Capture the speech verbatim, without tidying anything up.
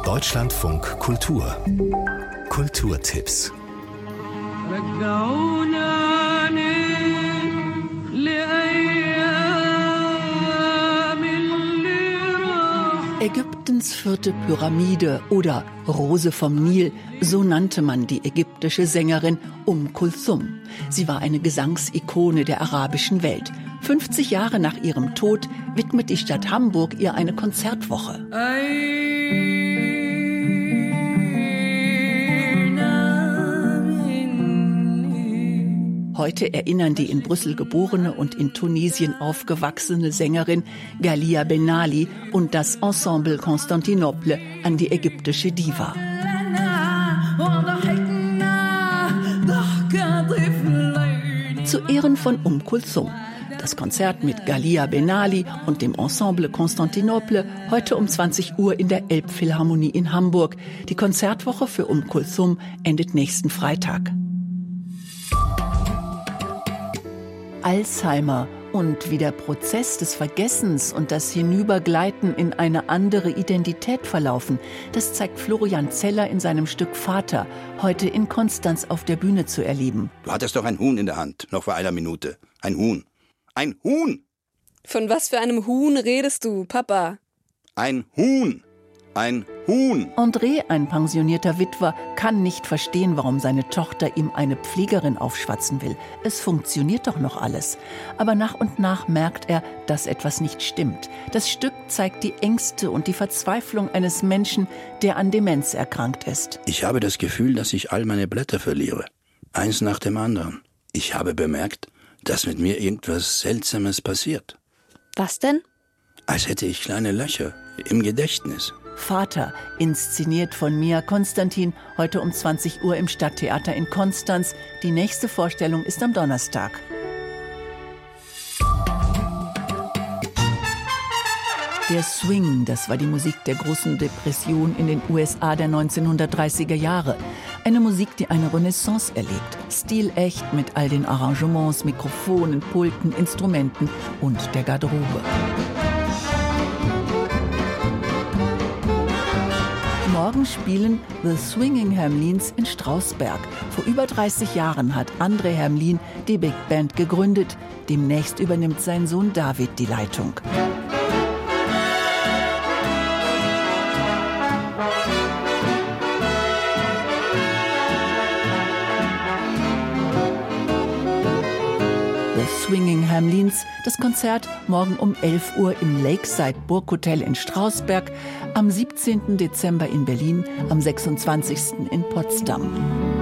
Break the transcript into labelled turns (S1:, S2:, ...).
S1: Deutschlandfunk Kultur. Kulturtipps.
S2: Ägyptens vierte Pyramide oder Rose vom Nil, so nannte man die ägyptische Sängerin Umm Kulthum. Sie war eine Gesangsikone der arabischen Welt. fünfzig Jahre nach ihrem Tod widmet die Stadt Hamburg ihr eine Konzertwoche. Heute erinnern die in Brüssel geborene und in Tunesien aufgewachsene Sängerin Galia Benali und das Ensemble Constantinople an die ägyptische Diva. Zu Ehren von Umm Kulthum. Das Konzert mit Galia Benali und dem Ensemble Constantinople heute um zwanzig Uhr in der Elbphilharmonie in Hamburg. Die Konzertwoche für Umm Kulthum endet nächsten Freitag. Alzheimer und wie der Prozess des Vergessens und das Hinübergleiten in eine andere Identität verlaufen, das zeigt Florian Zeller in seinem Stück Vater, heute in Konstanz auf der Bühne zu erleben.
S3: Du hattest doch ein Huhn in der Hand, noch vor einer Minute. Ein Huhn. Ein Huhn!
S4: Von was für einem Huhn redest du, Papa?
S3: Ein Huhn! Ein Huhn!
S2: André, ein pensionierter Witwer, kann nicht verstehen, warum seine Tochter ihm eine Pflegerin aufschwatzen will. Es funktioniert doch noch alles. Aber nach und nach merkt er, dass etwas nicht stimmt. Das Stück zeigt die Ängste und die Verzweiflung eines Menschen, der an Demenz erkrankt ist.
S3: Ich habe das Gefühl, dass ich all meine Blätter verliere. Eins nach dem anderen. Ich habe bemerkt, dass mit mir irgendwas Seltsames passiert.
S4: Was denn?
S3: Als hätte ich kleine Löcher im Gedächtnis.
S2: Vater, inszeniert von Mia Konstantin, heute um zwanzig Uhr im Stadttheater in Konstanz. Die nächste Vorstellung ist am Donnerstag. Der Swing, das war die Musik der großen Depression in den U S A der neunzehnhundertdreißiger Jahre. Eine Musik, die eine Renaissance erlebt. Stilecht mit all den Arrangements, Mikrofonen, Pulten, Instrumenten und der Garderobe. Morgen spielen The Swinging Hamlins in Strausberg. Vor über dreißig Jahren hat André Hamlin die Big Band gegründet. Demnächst übernimmt sein Sohn David die Leitung. The Swinging Hamlins, das Konzert morgen um elf Uhr im Lakeside Burghotel in Strausberg, am siebzehnten Dezember in Berlin, am sechsundzwanzigsten in Potsdam.